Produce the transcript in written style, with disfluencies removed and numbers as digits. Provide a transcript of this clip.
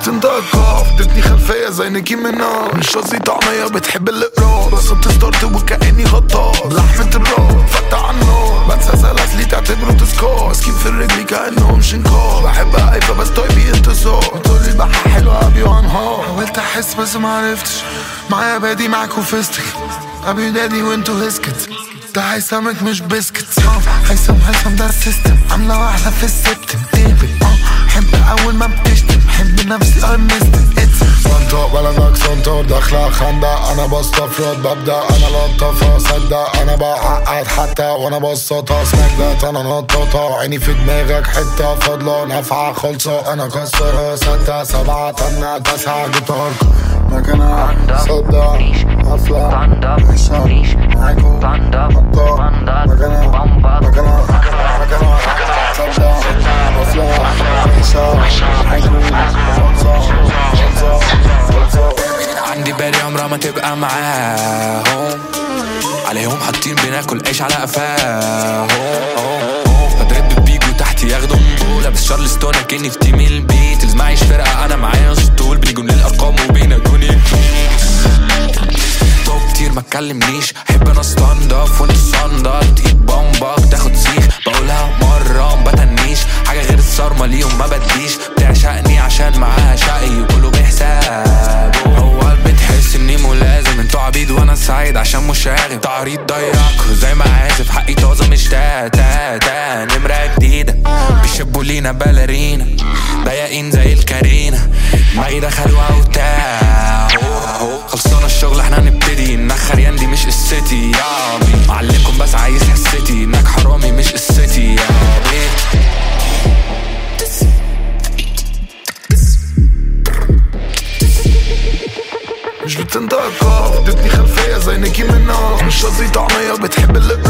بتنضكف ادتني خلفية زي نيكي مناش مش قصدي طعمية بتحب الاقراص بس بتستارت وكأني غطاس بلحمة الراس فتح عالنار بنسى سلاسلي تعتبره تسكار مسكين في الرجلي كأنهم شنكار بحب هايفة بس طيبي انتصار بتقولي البحة حلوة ابي وانهار حاولت احس بس معرفتش معايا بادي معاك وفستك ابي دادي وانتو هسكت ده هيسمك مش بسكت هيسم ده السيستم عاملة واحدة في السبتم ديفيد حب اول ما بتشتم حب نفسي ارمستم صنطة بلدك صنطة داخلة خندق انا بستفرد ببدأ انا لطفة صدق انا بعقد حتى وانا بسطها سمجدت انا نططة عيني في دماغك حتة فضلة نافعة خلصة انا كسرها 6 7 8 9 جيتار مكانها صدق افلام عيشة معاكو حطة مكانها صدق افلام عندي بالي عمرها ما تبقى معاهم عليهم حاطين بناكل عيش على قفاهم بدرب بيجوا تحت ياخدوا لابس شارلستون كأني في تيم البيت معيش فرقة انا معايا اسطول بنيجوا للارقام وبينادوني طب كتير ما تكلمنيش احب انا ستاند اب وانت صندل تجيب بامبك تاخد سيخ بقولها مرة ما بتنيش حاجة غير الصارمة ليهم ما بديش بتعشقني عشان معاها شقي وكله بحسابه هو بتحس اني ملازم انتوا عبيد وانا سعيد عشان مشاغب تعريض ضيق زي ما عازف حقي طازة مش تا نمرة جديدة بيشبوا لينا باليرينا ضيقين زي الكارينا دماغي دخلوها وتاع خلصنا الشغل احنا نبتدي نخر يندي مش قصتي يا بي معلمكم بس عايز حسيتي انك حرامي مش قصتي يا بي مش بتنضكف ادتني خلفية زي نيكي مناش مش قصدي طعمية بتحب اللقاء